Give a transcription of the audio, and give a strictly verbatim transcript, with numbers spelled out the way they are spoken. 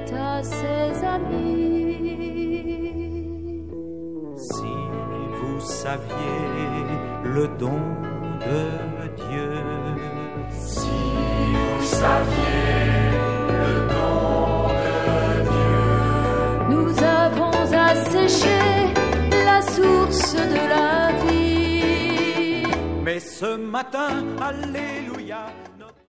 à ses amis. Si vous saviez le don de Dieu, si vous saviez le don de Dieu, nous avons asséché la source de la vie. mais ce matin, alléluia,